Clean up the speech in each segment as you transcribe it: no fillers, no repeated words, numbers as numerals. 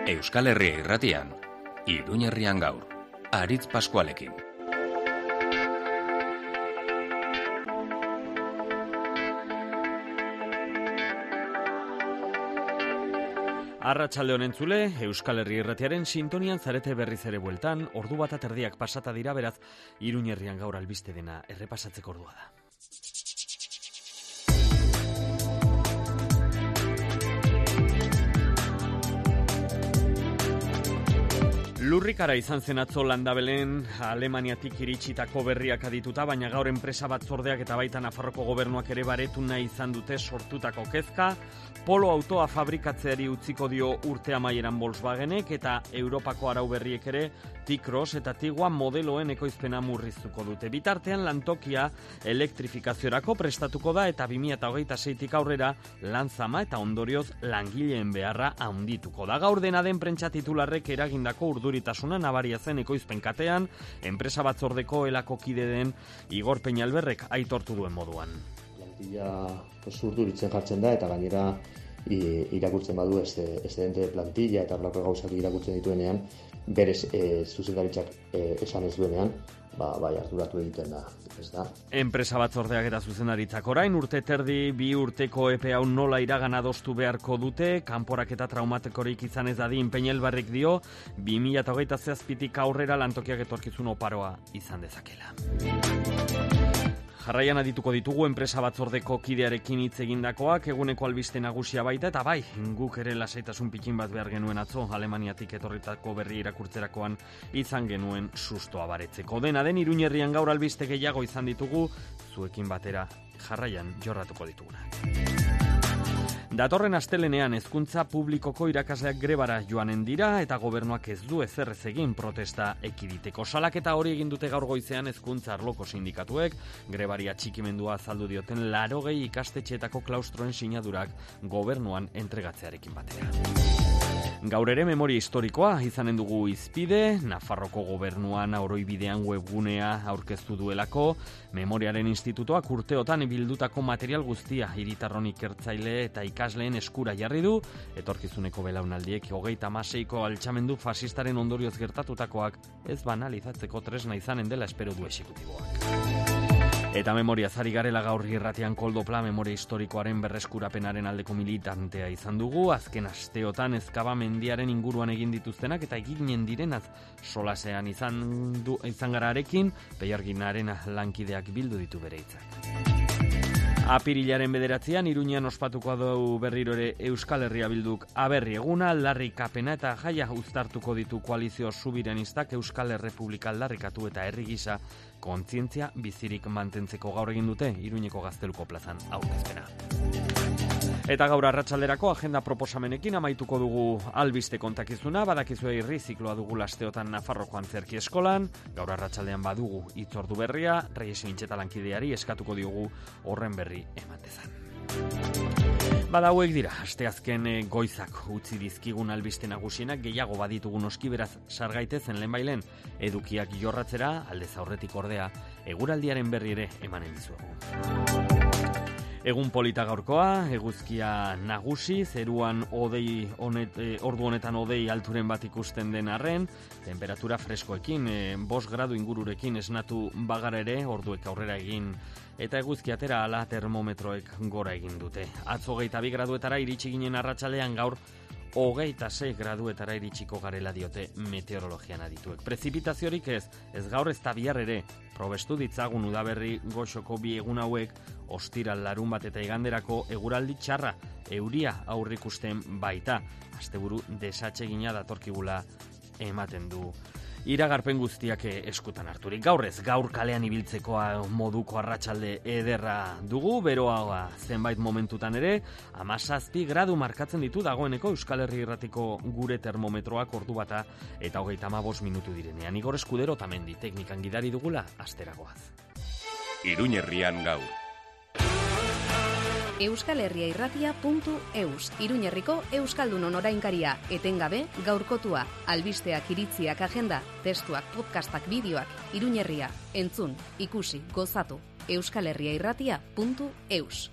Euskal Herria Irratian, Iruñerrian gaur, Aritz Paskualekin. Arratsalde on entzule, Euskal Herria Irratiaren sintonian zarete berriz ere bueltan, ordu bat aterdiak pasata dira, beraz, Iruñerrian gaur albiste dena errepasatzeko ordua da. Lurrikara izan zen atzo Landabelen Alemaniatik iritsitako berriak adituta, baina gaur enpresa batzordeak eta baita Nafarroko gobernuak ere baretu nahi izan dute sortutako kezka. Polo autoa fabrikatzeari utziko dio urte amaieran Volkswagenek eta Europako arau berriek ere T-Cross eta Tiguan modeloen ekoizpena murriztuko dute. Bitartean lantokia elektrifikaziorako prestatuko da eta 2026tik aurrera lanzama eta ondorioz langileen beharra handituko da. Gaur dena den prentsa titularrek eragindako urduritasuna nabaria zen ekoizpen katean, enpresa batzordeko elako kide den Igor Peñalberrek aitortu duen moduan. Plantilla urduritzen jartzen da eta gainera irakurtzen badu excedente plantilla eta horrelako gauzak irakurtzen dituenean, berez zuzendaritzak esan ez duenean, bai arduratu egiten da, ez da. Enpresa batzordeak eta zuzendaritzak orain urte terdi 2 urteko epe hau nola iragan adostu beharko dute, kanporak eta traumatikorik izan ez dadin Peñalberrek dio, 2027tik aurrera lantokiak etorkizun oparoa izan dezakela. Jarraian adituko ditugu enpresa batzordeko kidearekin hitz egindakoak, eguneko albiste nagusia baita, eta bai, guk ere lasaitasun pikin bat behar genuen atzo, Alemaniatik etorritako berri irakurtzerakoan izan genuen sustoa baretzeko. Dena den Iruñerrian gaur albiste gehiago izan ditugu, zuekin batera jarraian jorratuko ditugunak. Datorren astelenean hezkuntza publikoko irakasleak grebara joanen dira eta gobernuak ez du ezer ez egin protesta ekiditeko. Salaketa hori egin dute gaur goizean hezkuntza arloko sindikatuek, grebari atxikimendua azaldu dioten 80 ikastetxeetako klaustroen sinadurak gobernuan entregatzearekin batera. Gaur ere memoria historikoa izanen dugu hizpide, Nafarroko gobernuan oroibidean webgunea aurkeztu duelako, Memoriaren Institutoak urteotan bildutako material guztia hiritarron ikertzaile eta ikasleen eskura jarri du, etorkizuneko belaunaldiek 36ko altxamendu fasistaren ondorioz gertatutakoak ez banalizatzeko tresna izanen dela espero du exekutiboak. Eta memoria zari garela gaur irratian Koldopla memoria historikoaren berreskurapenaren aldeko militantea izan dugu, azken asteotan Ezkaba mendiaren inguruan egin dituztenak eta eginen direnaz solasean izan gararekin, Peiarginaren lankideak bildu ditu bere hitzak. Apirilaren 9an Iruñean ospatuko du berriro ere Euskal Herria Bilduk aberri eguna, aldarrikapena eta jaia uztartuko ditu koalizio subiranistak Euskal Errepublika aldarrikatu eta herri gisa kontzientzia bizirik mantentzeko gaur egin dute Iruñeko Gazteluko plazan aurkezpena. Eta gaur arratsalderako agenda proposamenekin amaituko dugu albiste kontakizuna, badakizue irri zikloa dugu lasteotan Nafarroko Antzerki Eskolan, gaur arratsaldean badugu hitzordu berria, Reyes Mintxeta lankideari eskatuko diogu horren berri ematezan. Bada hauek dira, asteazken goizak utzi dizkigun albiste nagusienak, gehiago baditugu noski, beraz sargaitezen lehenbailen edukiak jorratzera, aldez aurretik ordea, eguraldiaren berri ere emanen dizuegu. Egun polita gaurkoa, eguzkia nagusi, zeruan ordu honetan hodei alturen bat ikusten den arren, temperatura freskoekin, 5 gradu ingururekin esnatu bagara ere, orduek aurrera egin, eta eguzki atera ala termometroek gora egin dute. Atzo 22 graduetara iritsi ginen arratsaldean, gaur 26 graduetara iritsiko garela diote meteorologian adituek. Prezipitaziorik ez gaur ez da bihar ere, probestu ditzagun udaberri goxoko 2 egun hauek, ostiral, larunbat eta iganderako eguraldi txarra, euria aurrikusten baita, asteburu desatsegina datorkigula ematen du. Iragarpen guztiak eskutan harturik. Gaur kalean ibiltzeko moduko arratsalde ederra dugu, beroa zenbait momentutan ere, 17 gradu markatzen ditu dagoeneko Euskal Herria Irratiko gure termometroak ordu bata eta 35 minutu direnean. Igor Eskudero tamendi teknikan gidari dugula, asteragoaz. Iruñerrian gaur. euskalherriairratia.eus, Iruñerriko Euskaldunon orainkaria, etengabe gaurkotua, albisteak, iritziak, agenda, testuak, podcastak, bideoak, Iruñerria, entzun, ikusi, gozatu, euskalherriairratia.eus.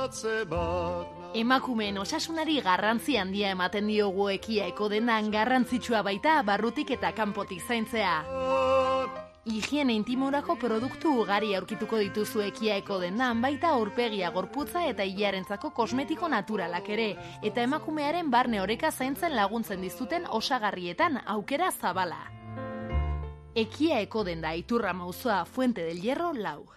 Emakumeen osasunari garrantzi handia ematen diogu Ekiaeko dendan, garrantzitsua baita barrutik eta kanpotik zaintzea. Higiene intimorako produktu ugari aurkituko dituzu Ekiaeko dendan, baita aurpegia, gorputza eta ilarentzako kosmetiko naturalak ere, eta emakumearen barne oreka zaintzen laguntzen dizuten osagarrietan aukera zabala. Ekiaeko denda, Iturrama auzoa, Fuente del Hierro 4.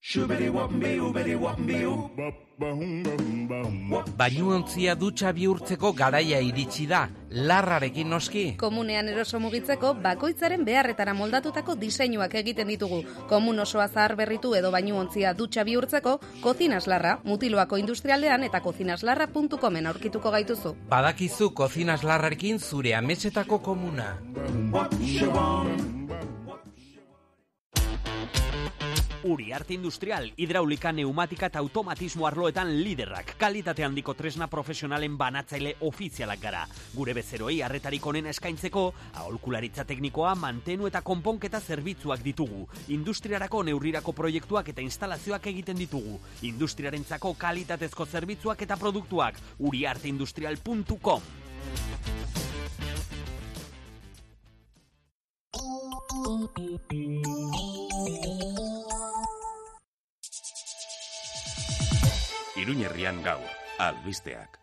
Bainuontzia dutxa bihurtzeko garaia iritsi da, larrarekin noski. Komunean eroso mugitzeko bakoitzaren beharretara moldatutako diseinuak egiten ditugu. Komun osoa zahar berritu edo bainuontzia dutxa bihurtzeko, Kozinas Larra, Mutiloako industrialdean eta kozinaslarra.comen aurkituko gaituzu. Badakizu Kozinas Larrarekin zure ametsetako komuna. Uriarte Industrial, hidraulika, neumatika eta automatismo arloetan liderrak. Kalitate handiko tresna profesionalen banatzaile ofizialak gara. Gure bezeroi arretarik onena eskaintzeko, aholkularitza teknikoa, mantenu eta konponketa zerbitzuak ditugu. Industriarako neurrirako proiektuak eta instalazioak egiten ditugu. Industriarentzako kalitatezko zerbitzuak eta produktuak. uriarteindustrial.com. Iruñerrian gaur, albisteak.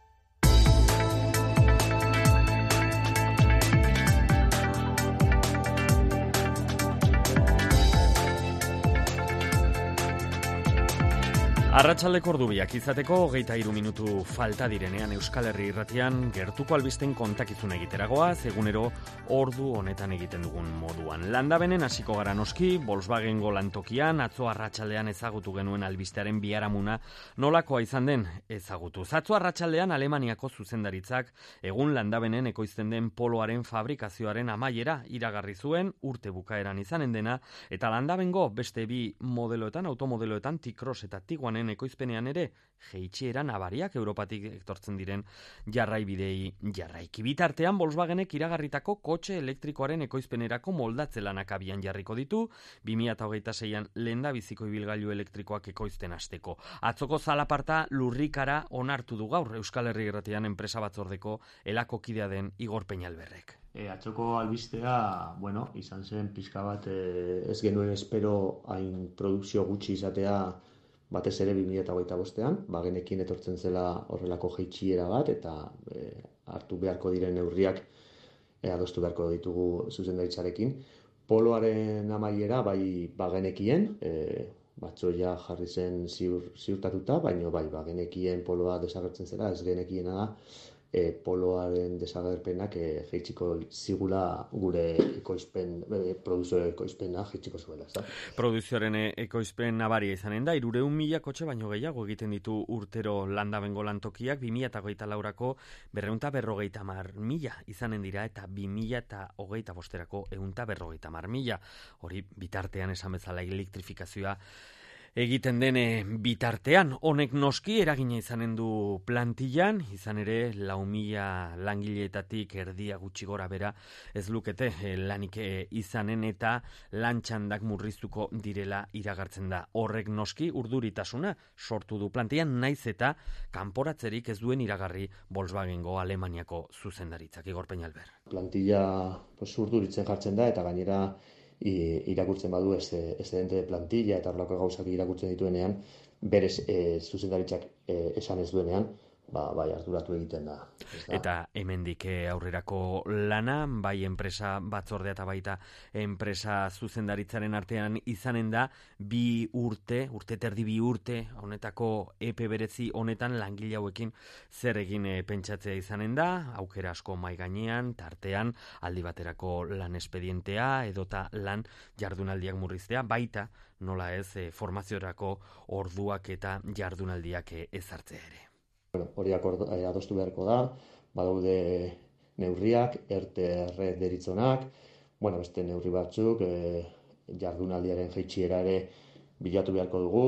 Arratsaldeko ordubiak izateko 23 minutu falta direnean Euskal Herri Irratian gertuko albisten kontakizun egiteragoaz, egunero ordu honetan egiten dugun moduan. Landabenen hasiko gara noski, Volkswagengo lantokian, atzo arratsaldean ezagutu genuen albistearen biharamuna nolakoa izan den ezagutuz. Atzo arratsaldean Alemaniako zuzendaritzak egun Landabenen ekoizten den poloaren fabrikazioaren amaiera iragarri zuen, urte bukaeran izanen dena, eta Landabengo beste bi modeloetan, automodeloetan, T-Cross eta Tiguanen ekoizpenean ere jeitsiera nabariak Europatik etortzen diren jarraibidei jarraiki. Bitartean Volkswagenek iragarritako kotxe elektrikoaren ekoizpenerako moldatze lanak abian jarriko ditu, 2026an lehendabiziko ibilgailu elektrikoak ekoizten hasteko. Atzoko zalaparta lurrikara onartu du gaur Euskal Herri Irratian enpresa batzordeko elako kidea den Igor Peñalberrek. Atzoko albistea, izan zen pixka bat ez genuen espero hain produkzio gutxi izatea batez ere 2025an, genekin etortzen zela horrelako jeitsiera bat eta hartu beharko diren neurriak adostu beharko ditugu zuzendaritzarekin. Poloaren amaiera genekien, batzoia jarri zen ziurtatuta, baina genekien poloa desagertzen zela, ez genekiena da poloaren desagerpenak jeitsiko zigula gure produzio ekoizpena jeitsiko zuela. Produzioaren ekoizpen nabaria izanen da, 300.000 kotxe baino gehiago egiten ditu urtero Landabengo lantokiak, 2024ako 250.000 izanen dira eta 2025erako 150.000. Hori bitartean esan bezala elektrifikazioa egiten den bitartean, honek noski eragina izanen du plantillan, izan ere 4.000 langileetatik erdia gutxi gora bera ez lukete lanik izanen eta lantxandak murriztuko direla iragartzen da. Horrek noski urduritasuna sortu du plantillan, naiz eta kanporatzerik ez duen iragarri Volkswagengo Alemaniako zuzendaritzak. Igor Peñalber. Plantilla urduritzen jartzen da eta gainera irakurtzen badu excedente de plantilla eta horrelako gauzak irakurtzen dituenean, berez zuzendaritzak esan ez duenean, arduratu egiten da. Eta hemendik aurrerako lana, bai enpresa batzordea eta baita enpresa zuzendaritzaren artean izanen da, 2 urte honetako epe berezi honetan langile hauekin zer egin pentsatzea izanen da, aukera asko mai gainean, tartean, aldi baterako lan espedientea edota lan jardunaldiak murriztea, baita nola ez formaziorako orduak eta jardunaldiak ezartzea ere. Hori adostu beharko da, badaude neurriak, ERTE deritzonak, beste neurri batzuk, jardunaldiaren jeitsiera ere bilatu beharko dugu,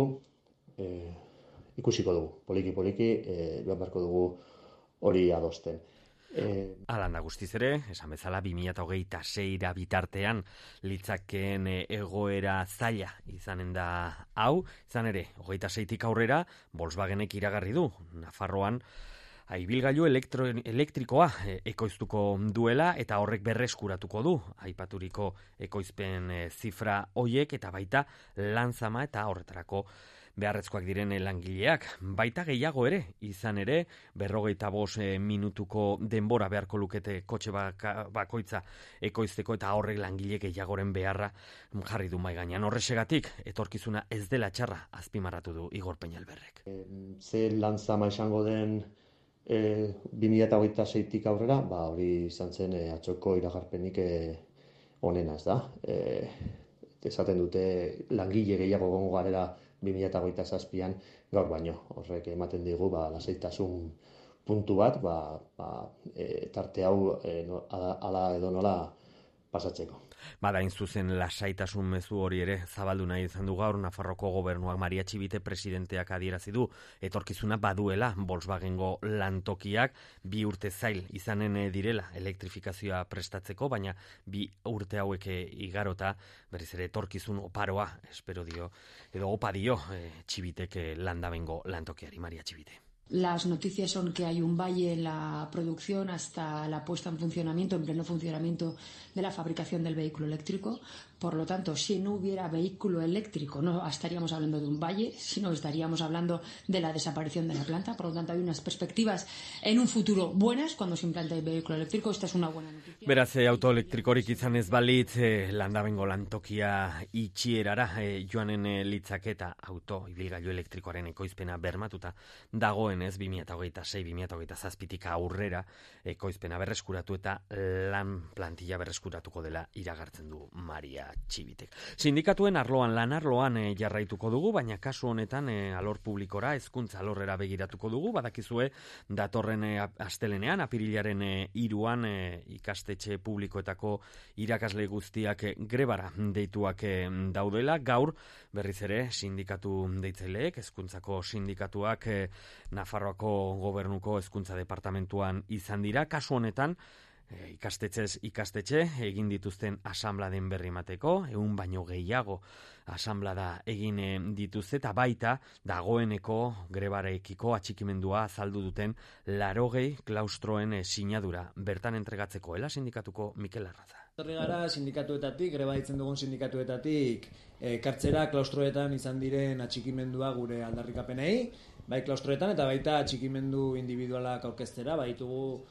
ikusiko dugu, poliki-poliki, joan beharko dugu hori adosten. Alanda guztiz ere, esan bezala 2026 bitartean litzakeen egoera zaila izanen da hau, izan ere, 26tik aurrera Volkswagenek iragarri du, Nafarroan ibilgailu elektrikoa ekoiztuko duela eta horrek berreskuratuko du aipaturiko ekoizpen zifra hoiek eta baita lanzama eta horretarako beharrezkoak diren langileak. Baita gehiago ere, izan ere, 45 minutuko denbora beharko lukete kotxe bakoitza ekoizteko eta horrek langile gehiagoren beharra jarri du mahai gainean. Horrexegatik, etorkizuna ez dela txarra azpimarratu du Igor Peñalberrek. Ze lanzama izango den 2026tik aurrera, hori izan zen atxoko iragarpenik onena, ez da. Esaten dute langile gehiago gongo garela 2027an gaur baino. Horrek ematen digu lasaitasun puntu bat, tarte hau ala edo nola pasatzeko. Badain zuzen lasaitasun mezu hori ere zabaldu nahi izan du gaur Nafarroko gobernuak Maria Txibite presidenteak adierazi du etorkizuna baduela Volkswagengo lantokiak 2 urte zail izanen direla elektrifikazioa prestatzeko, baina 2 urte hauek igarota berriz ere etorkizun oparoa espero dio edo opa dio Txibitek Landabengo lantokiari. Maria Txibite. Las noticias son que hay un valle en la producción hasta la puesta en funcionamiento, en pleno funcionamiento de la fabricación del vehículo eléctrico. Por lo tanto, si no hubiera vehículo eléctrico, no estaríamos hablando de un valle, sino estaríamos hablando de la desaparición de la planta. Por lo tanto, hay unas perspectivas en un futuro buenas cuando se implante el vehículo eléctrico. Esta es una buena noticia. Beraz, autoelektrikorik izan ez balitz, Landabengo lantokia itxierara joanen litzaketa ibilgailu elektrikoaren ekoizpena bermatuta dagoen ez 2026-2027tik aurrera ekoizpena berreskuratu eta lan plantilla berreskuratuko dela iragartzen du Maria Txibitek. Sindikatuen lan arloan jarraituko dugu, baina kasu honetan alor publikora, hezkuntza alorrera begiratuko dugu, badakizue datorren astelenean, apirilaren 3an ikastetxe publikoetako irakasle guztiak grebara deituak daudela. Gaur berriz ere sindikatu deitzaileek, hezkuntzako sindikatuak Nafarroako gobernuko hezkuntza departamentuan izan dira. Kasu honetan ikastetxez ikastetxe egin dituzten asanbladen berri emateko, 100 baino gehiago asanblada egin dituzte eta baita dagoeneko grebarekiko atxikimendua azaldu duten 80 klaustroen sinadura bertan entregatzeko sindikatuko Mikel Arraza. Gara sindikatuetatik, greba ditzen dugun sindikatuetatik kartzera klaustroetan izan diren atxikimendua gure aldarrikapenei, bai klaustroetan eta baita atxikimendu individualak aurkeztera, baitugu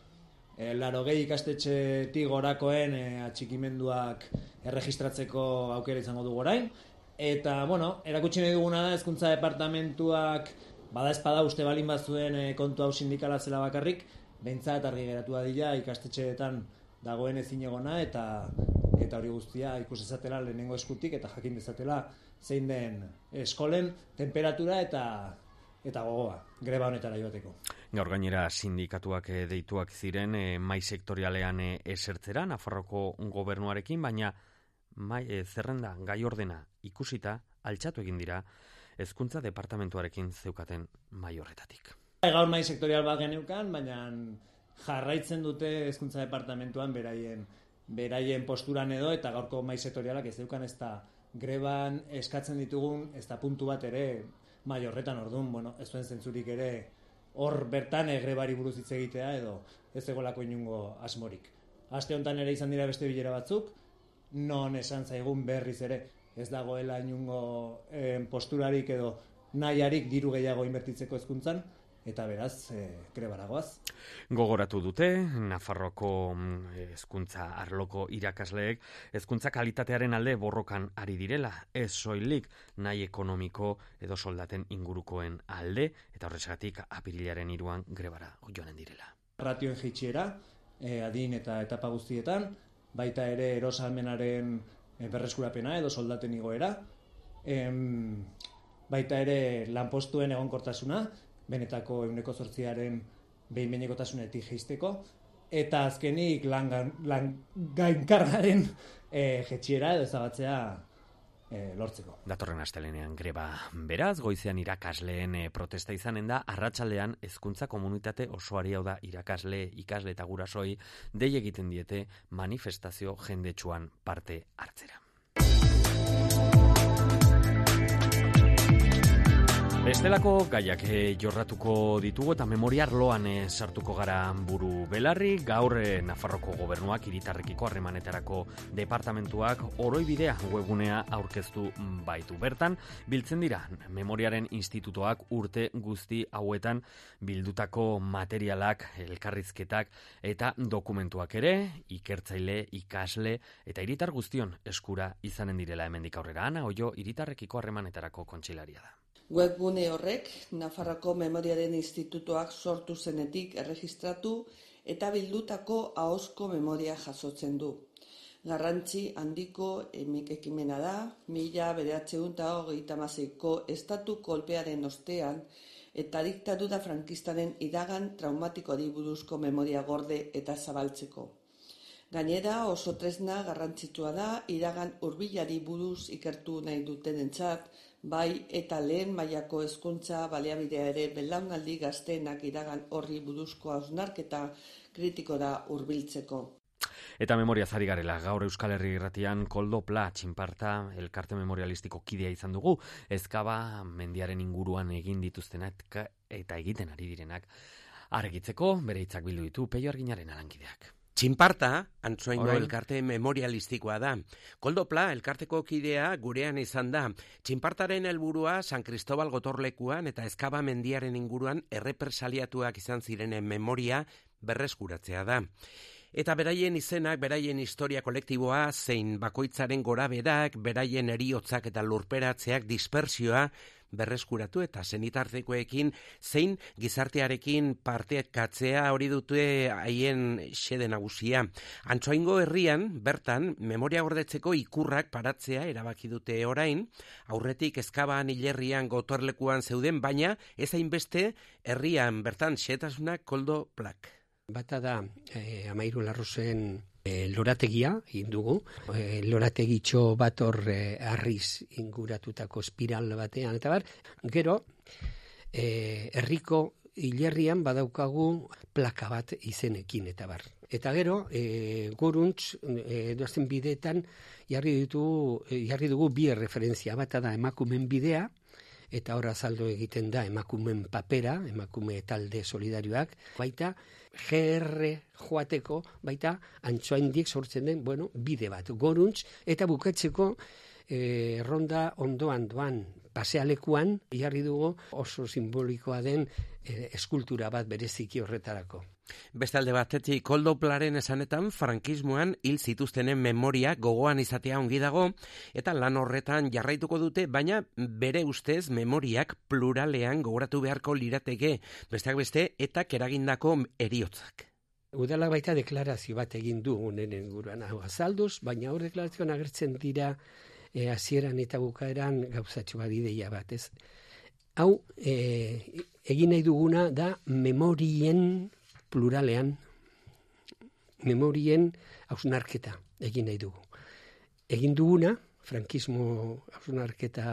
80 ikastetxetik gorakoen atxikimenduak erregistratzeko aukera izango dugu orain. Eta, erakutsi nahi duguna da, hezkuntza departamentuak badaezpada uste balin bazuen kontu hau sindikala zela bakarrik, behintzat argi geratu dadila ikastetxeetan dagoen ezinegona eta hori guztia ikus dezatela lehenengo eskutik eta jakin dezatela zein den eskolen temperatura eta gogoa, greba honetara joateko. Gaur gainera sindikatuak deituak ziren mai sektorialean esertzera Nafarroko gobernuarekin, baina zerrenda gai ordena ikusita altxatu egin dira hezkuntza departamentuarekin zeukaten mai horretatik. Gaur mai sektorial bat geneukan, baina jarraitzen dute hezkuntza departamentuan beraien posturan edo eta gaurko mai sektorialak ez zeukan ez da greban eskatzen ditugun ez da puntu bat ere mai horretan. Orduan, ez zuen zentzurik ere hor bertan grebari buruz hitz egitea edo ez egolako inungo asmorik. Aste honetan ere izan dira beste bilera batzuk, non esan zaigun berriz ere ez dagoela inungo posturarik edo nahiarik diru gehiago inbertitzeko hezkuntzan, eta beraz, grebaragoaz. Gogoratu dute, Nafarroko hezkuntza arloko irakasleek hezkuntza kalitatearen alde borrokan ari direla, ez soilik nahi ekonomiko edo soldaten ingurukoen alde, eta horrexegatik apirilaren 3an grebara joanen direla. Ratioen jaitsiera, adin eta etapa guztietan, baita ere erosalmenaren berreskurapena edo soldaten igoera, baita ere lanpostuen egonkortasuna, benetako 8%aren behin-behinekotasunetik jaisteko, eta azkenik lan gainkargaren jetxiera edo ezabatzea lortzeko. Datorren astelenean greba beraz, goizean irakasleen protesta izanen da, arratsaldean hezkuntza komunitate osoari, hau da irakasle, ikasle eta gurasoi dei egiten diete manifestazio jendetsuan parte hartzera. Bestelako gaiak jorratuko ditugu eta memoria arloan sartuko gara buru belarri. Gaur Nafarroko gobernuak hiritarrekiko harremanetarako departamentuak oroibidea webgunea aurkeztu baitu. Bertan, biltzen dira memoriaren institutoak urte guzti hauetan bildutako materialak, elkarrizketak eta dokumentuak ere, ikertzaile, ikasle eta hiritar guztion eskura izanen direla hemendik aurrera. Ana Oio, hiritarrekiko harremanetarako kontseilaria da. Webgune horrek Nafarroko Memoriaren Institutoak sortu zenetik erregistratu eta bildutako ahozko memoria jasotzen du. Garrantzi handiko ekimena da, 1926ko estatu kolpearen ostean eta diktadura frankistaren iragan traumatikoari buruzko memoria gorde eta zabaltzeko. Gainera oso tresna garrantzitsua da iragan hurbilari buruz ikertu nahi dutenentzat, bai eta lehen mailako hezkuntza baliabidea ere belaunaldi gazteenak iragan horri buruzko hausnarketa kritikora hurbiltzeko. Eta memoriaz ari garela, gaur Euskal Herri Irratian Koldo Pla Txinparta elkarte memorialistiko kidea izan dugu, Ezkaba mendiaren inguruan egin dituztenak eta egiten ari direnak argitzeko bere hitzak bildu ditu Peio Arginaren alankideak. Txinparta, Antsoaingo elkarte memorialistikoa da. Koldo Pla elkarteko kidea gurean izan da. Txinpartaren helburua San Cristobal gotorlekuan eta Ezkaba mendiaren inguruan errepresaliatuak izan zirenen memoria berreskuratzea da. Eta beraien izenak, beraien historia kolektiboa, zein bakoitzaren goraberak, beraien heriotzak eta lurperatzeak dispersioa berreskuratu eta senitartekoekin zein gizartearekin partekatzea hori dute haien xede nagusia. Antsoaingo herrian, bertan, memoria gordetzeko ikurrak paratzea erabaki dute orain, aurretik Ezkaban hilerrian gotorlekuan zeuden, baina ez hainbeste herrian bertan xehetasunak Koldo Plak. Bata da, Amairu Larrozen lorategia egin dugu. Lorategitxo bat hor harriz inguratutako espiral batean, eta bar, gero, herriko hilerrian badaukagu plaka bat izenekin, eta bar. Eta gero, goruntz, doazen bideetan, jarri dugu bi referentzia, bata da emakumen bidea, eta hor azaldu egiten da emakumen papera, emakume talde solidarioak, baita GR joateko, baita Antsoaindik sortzen den, bide bat, goruntz, eta bukatzeko ronda ondoan doan pasealekuan, jarri dugu oso simbolikoa den eskultura bat bereziki horretarako. Beste alde batetik, Koldo Plaren esanetan frankismoan hil zituztenen memoria gogoan izatea ongi dago, eta lan horretan jarraituko dute, baina bere ustez memoriak pluralean gogoratu beharko lirateke, besteak beste, eta keragindako heriotzak. Udalak baita deklarazio bat egin du honen inguruan azalduz, baina hor deklarazioan agertzen dira hasieran eta bukaeran gauzatxo bat ideia bat, ez? Hau, egin nahi duguna da memorien pluralean, memorien hausnarketa egin nahi dugu. Egin duguna, frankismo hausnarketa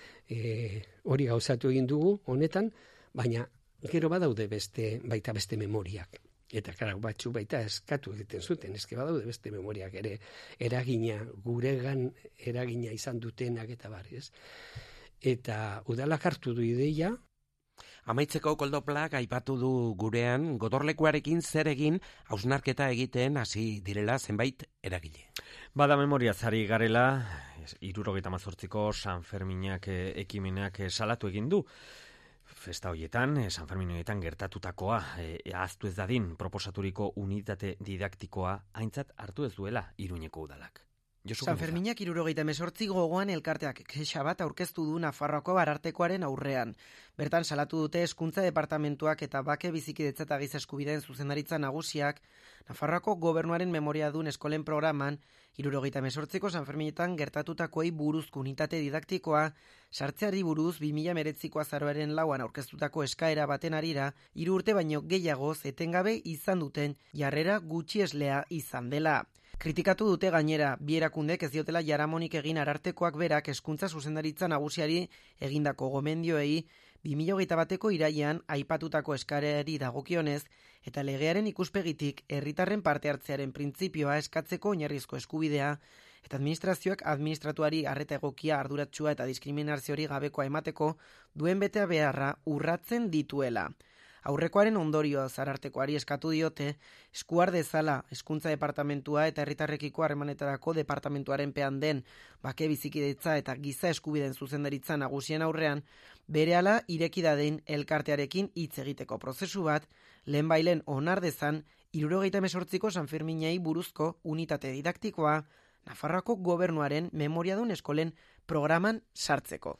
hori gauzatu egin dugu honetan, baina gero badaude baita beste memoriak. Eta kara batzu baita eskatu egiten zuten, eske badaude beste memoriak ere eragina, guregan eragina izan dutenak eta bar, ez? Eta udalak hartu du ideia. Amaitzeko Koldo Plak aipatu du gurean gotorlekuarekin zer egin hausnarketa egiten hasi direla zenbait eragile. Bada memoriaz ari garela, 78ko San Ferminak ekimenak salatu egin du. Festa horietan, San Fermin horietan gertatutakoa, ahaztu ez dadin proposaturiko unitate didaktikoa aintzat hartu ez duela Iruñeko udalak. San Ferminak 78 gogoan elkarteak kexa bat aurkeztu du Nafarroako Arartekoaren aurrean. Bertan salatu dute Hezkuntza Departamentuak eta Bake Bizikidetza eta Giza Eskubideen Zuzendaritza Nagusiak Nafarroako Gobernuaren memoriadun eskolen programan 78ko San Ferminetan gertatutakoei buruzko unitate didaktikoa sartzeari buruz 2019ko azaroaren 4an aurkeztutako eskaera baten harira 3 urte baino gehiagoz etengabe izan duten jarrera gutxieslea izan dela. Kritikatu dute gainera, bi erakundek ez diotela jaramonik egin Arartekoak berak hezkuntza zuzendaritza nagusiari egindako gomendioei 2021ko irailean aipatutako eskaerari dagokionez eta legearen ikuspegitik herritarren parte hartzearen printzipioa eskatzeko oinarrizko eskubidea eta administrazioak administratuari arreta egokia, arduratsua eta diskriminaziori gabekoa emateko duen betea beharra urratzen dituela. Aurrekoaren ondorioz Arartekoari eskatu diote eskuar dezala hezkuntza departamentua eta herritarrekiko harremanetarako departamentuaren pean den bake bizikidetza eta giza eskubideen zuzendaritza nagusien aurrean berehala ireki dadin elkartearekin hitz egiteko prozesu bat lehenbailen onar dezan 78ko Sanferminei buruzko unitate didaktikoa Nafarroako gobernuaren memoriadun eskolen programan sartzeko.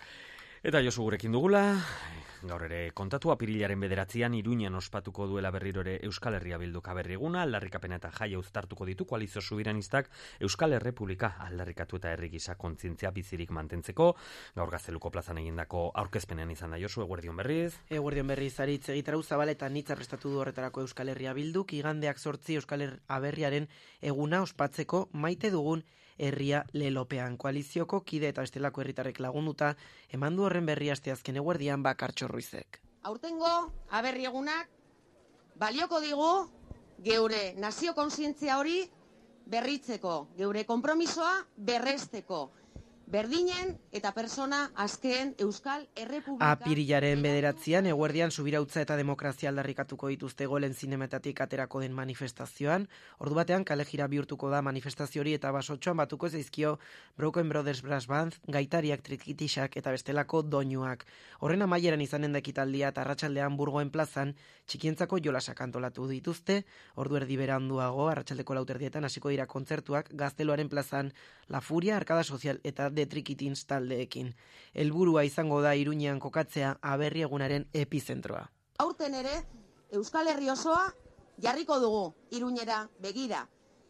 Eta Josu gurekin dugula, gaur ere kontatu apirilaren 9an Iruñan ospatuko duela berriro ere Euskal Herria Bilduk aberriguna, aldarrikapena eta jaia uztartuko ditu koalizio subiranistak Euskal Errepublika aldarrikatu eta herri gisa kontzientzia bizirik mantentzeko. Gaur Gazteluko plazan egindako aurkezpenean izan da Josu, eguerdion berriz. Eguerdion berriz, Aritz Egitarau Zabal eta nitza prestatu du horretarako Euskal Herria Bilduk, igandeak 8 Euskal Aberriaren eguna ospatzeko maite dugun herria lelopean. Koalizioko kide eta bestelako herritarrek lagunduta emandu horren berri asteazken eguerdian Bakartxo Ruizek. Aurtengo aberri egunak balioko digu geure nazio kontzientzia hori berritzeko, geure konpromisoa berresteko. Berdinen eta persona azken Euskal Errepublika... Apirilaren 9an eguerdian subirautza eta demokrazia aldarrikatuko dituzte Golen zinemetatik aterako den manifestazioan. Ordu batean kale jira bihurtuko da manifestazio hori eta basotxoan batuko zaizkio Broken Brothers Brass Band, gaitariak, trikitixak eta bestelako doinuak. Horren amaieran izanen da ekitaldia eta arratsaldean Burgoen plazan txikientzako jolasak antolatu dituzte. Ordu erdi beranduago arratsaldeko 4:00 hasiko dira kontzertuak Gazteluaren plazan La Furia, Arkada Sozial eta The Trikitins taldeekin. Helburua izango da Iruñean kokatzea aberri egunaren epizentroa. Aurten ere Euskal Herri osoa jarriko dugu Iruñera begira.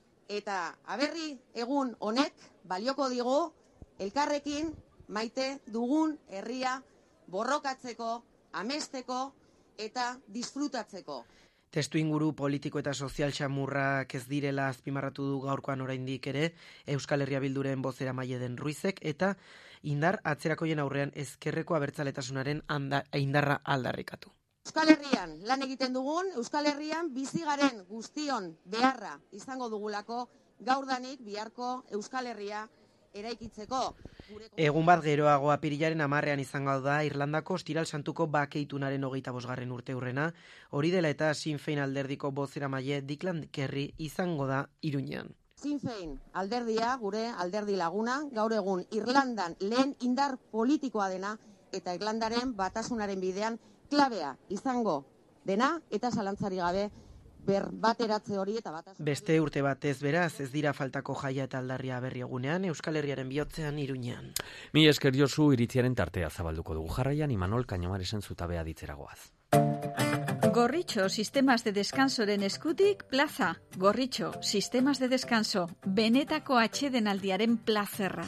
Eta aberri egun honek balioko digu elkarrekin maite dugun herria borrokatzeko, amesteko eta disfrutatzeko. Testu inguru politiko eta sozial xamurrak ez direla azpimarratu du gaurkoan oraindik ere Euskal Herria Bilduren bozera maile den Ruizek eta indar atzerakoien aurrean ezkerreko abertzaletasunaren indarra aldarrikatu. Euskal Herrian lan egiten dugun, Euskal Herrian bizi garen guztion beharra izango dugulako gaurdanik biharko Euskal Herria eraikitzeko. Egun bat geroago apirilaren 10ean izango da Irlandako Ostiral Santuko bakeitunaren 25. urteurrena, hori dela eta Sinn Féin alderdiko bozeramaile Declan Kerry izango da Iruñean. Sinn Féin alderdia, gure alderdi laguna, gaur egun Irlandan lehen indar politikoa dena eta Irlandaren batasunaren bidean klabea izango dena eta zalantzari gabe bateratze hori eta batasun. Beste urte batez beraz, ez dira faltako jaia eta aldarria berri egunean, Euskal Herriaren bihotzean Iruñean. Mi esker Josu, iritziaren tartea zabalduko dugu jarraian, Imanol Cañamaresen zutabea ditzeragoaz. Gorritxo, sistemas de descansoren eskutik, plaza. Gorritxo, sistemas de descanso, benetako atsedenaldiaren plazerra.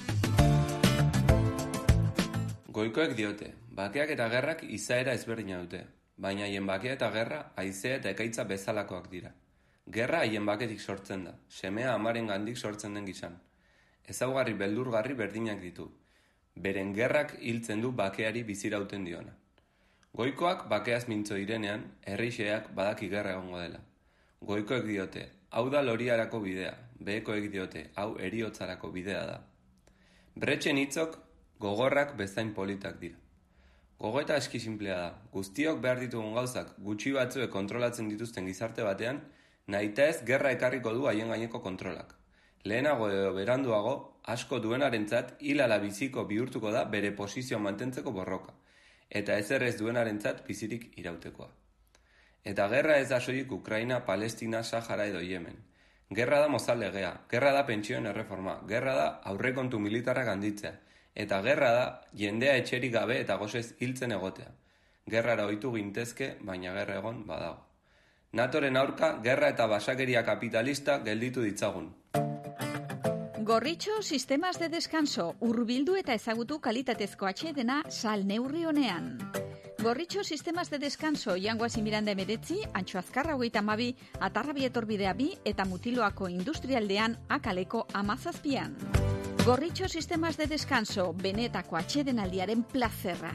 Goikoek diote, bakeak eta gerrak izaera ezberdina dute. Baina haien bakea eta gerra haizea eta ekaitza bezalakoak dira. Gerra haien baketik sortzen da, semea amaren gandik sortzen den gizan. Ezaugarri beldurgarri berdinak ditu. Beren gerrak hiltzen du bakeari bizirauten diona. Goikoak bakeaz mintzo direnean, herrixeak badaki gerra egongo dela. Goikoek diote, hau da loriarako bidea, behekoek diote, hau heriotzarako bidea da. Bretxen hitzok gogorrak bezain politak dira. Gogoeta eski sinplea da. Guztiok behar ditugun gauzak gutxi batzuek kontrolatzen dituzten gizarte batean, nahitaez gerra ekarriko du haien gaineko kontrolak. Lehenago edo beranduago, asko duenarentzat hilala biziko bihurtuko da bere posizioa mantentzeko borroka, eta ezer ez duenarentzat bizirik irautekoa. Eta gerra ez da soilik Ukraina, Palestina, Sahara edo Yemen. Gerra da mozal legea, gerra da pentsioen erreforma, gerra da aurrekontu militarrak handitzea, eta gerra da jendea etxerik gabe eta gozez hiltzen egotea. Gerrara ohitu gintezke, baina gerra egon badago. NATOren aurka, gerra eta basakeria kapitalista gelditu ditzagun. Gorritxo, sistemas de descanso, hurbildu eta ezagutu kalitatezko atsedena salneurri honean. Gorritxo sistemas de descanso, Jangoazi Miranda 19, Antxo Azkarra 32, Atarrabi etorbidea 2 eta Mutiloako industrialdean Akaleko 17. Gorritxo sistemas de descanso, benetako atsedenaldiaren plazerra.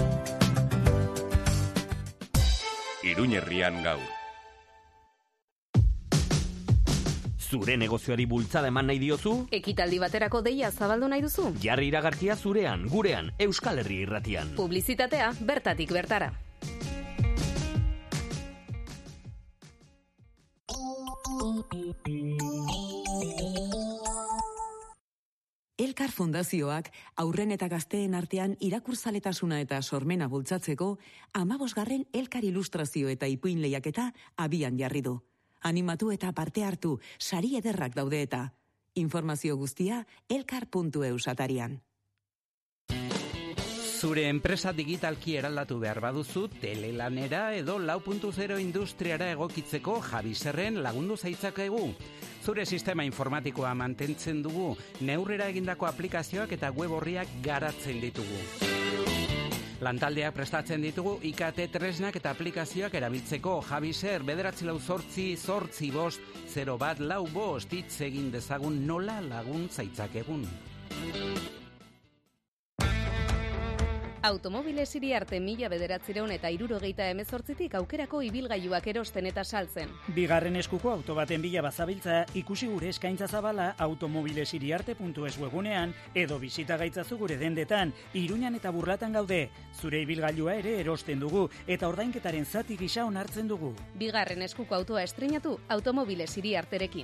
Iruñerrian gaur. Zure negozioari bultzada eman nahi diozu? Ekitaldi baterako deia zabaldu nahi duzu? Jarri iragarkia zurean, gurean, Euskal Herri Irratian. Publizitatea bertatik bertara. Elkar Fundazioak haurren eta gazteen artean irakurzaletasuna eta sormena bultzatzeko 15. Elkar Ilustrazio eta Ipuin lehiaketa abian jarri du. Animatu eta parte hartu, sari ederrak daude eta. Informazio guztia elkar.eus atarian. Zure enpresa digitalki eraldatu behar baduzu, telelanera edo 4.0 industriara egokitzeko Javiserren lagundu zaitzakegu. Zure sistema informatikoa mantentzen dugu, neurrera egindako aplikazioak eta web orriak garatzen ditugu. Lantaldeak prestatzen ditugu IKT tresnak eta aplikazioak erabiltzeko. Javiser, 948-805-0145 hitz egin dezagun nola lagun zaitzakegun. Automobiles Iriarte 1978tik aukerako ibilgailuak erosten eta saltzen. Bigarren eskuko auto baten bila bazabiltza, ikusi gure eskaintza zabala automobilesiriarte.es webunean edo bisita gaitzazu gure dendetan. Iruñan eta Burlatan gaude. Zure ibilgailua ere erosten dugu eta ordainketaren zati gisa onartzen dugu. Bigarren eskuko autoa estreinatu Automobiles Iriarterekin.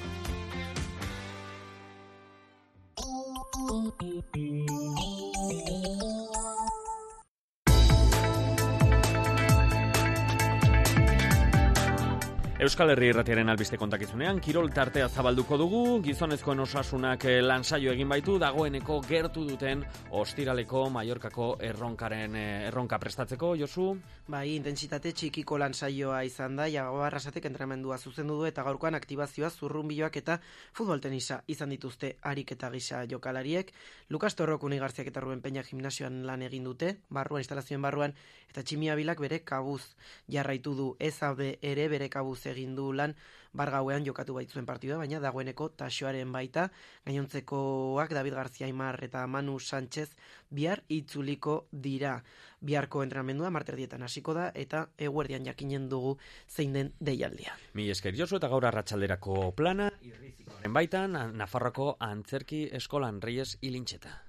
Euskal Herri Irratiaren albiste kontakizunean, kirol tartea zabalduko dugu, gizonezkoen osasunak lansaio egin baitu, dagoeneko gertu duten ostiraleko Mallorcako erronka prestatzeko, Josu? Bai, intentsitate txikiko lansaioa izan da, Iago Arrasatek entrenamendua zuzendu du eta gaurkoan aktibazioa zurrunbiloak eta futbol tenisa izan dituzte ariketa gisa jokalariek. Lukas Torrok, Unai Garziak eta Ruben Peña gimnasioan lan egin dute, instalazioen barruan, eta Tximi Abilak bere kabuz jarraitu du, ezabe ere bere kabuz egin du lan bargauean jokatu baitzuen partidua, baina dagoeneko taxoaren baita, gainontzekoak David García Aimar eta Manu Sánchez bihar itzuliko dira. Biharko entrenamendua marterdietan hasiko da eta eguerdian jakinen dugu zein den deialdia. Mi esker Josu eta gaur arratsalderako plana, irrizikoaren baitan, Nafarroko Antzerki Eskolan Reyes Ilintxeta.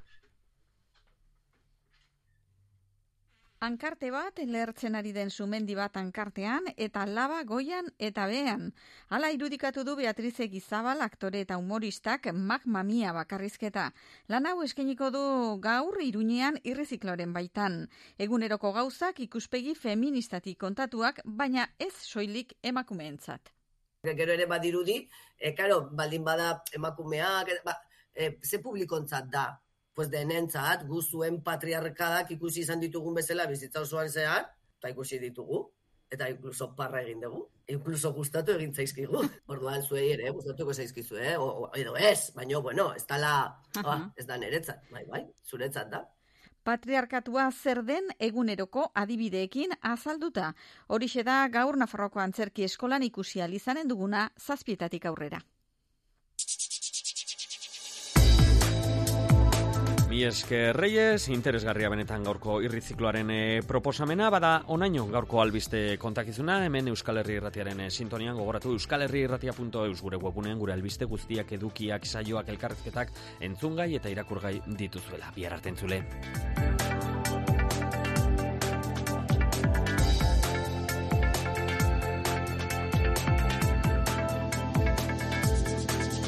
Hankarte bat lehertzen ari den sumendi bat hankartean eta laba goian eta behean. Hala irudikatu du Beatrize Gizabal, aktore eta humoristak Magma Mia bakarrizketa. Lan hau eskainiko du gaur Iruñean irrizikloren baitan. Eguneroko gauzak ikuspegi feministatik kontatuak, baina ez soilik emakumeentzat. Gero ere badirudi, baldin bada emakumeak, ze publikontzat da? Pues denentzat, guztuen patriarkadak ikusi izan ditugun bezala bizitza osoan zehar, eta ikusi ditugu, eta inkluso parra egin dugu, inkluso gustatu egin zaizkigu. Orduan zuei ere, gustatuko zaizkizu, edo ez, baina, bueno, ez da niretzat, bai, zuretzat da. Patriarkatua zer den eguneroko adibideekin azalduta. Horixe da gaur Nafarroko Antzerki Eskolan ikusi ahal izanen duguna 7 aurrera. Mi esker Reyes, interesgarria benetan gaurko irrizikloaren proposamena, bada onaino gaurko albiste kontakizuna, hemen Euskal Herri Irratiaren sintonian, gogoratu euskalherriirratia.eus gure webunean, gure albiste guztiak, edukiak, saioak, elkarrezketak entzungai eta irakurgai dituzuela. Bihar arte entzule.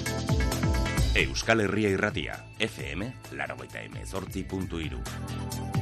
Euskal Herria Irratia, FM 88.3.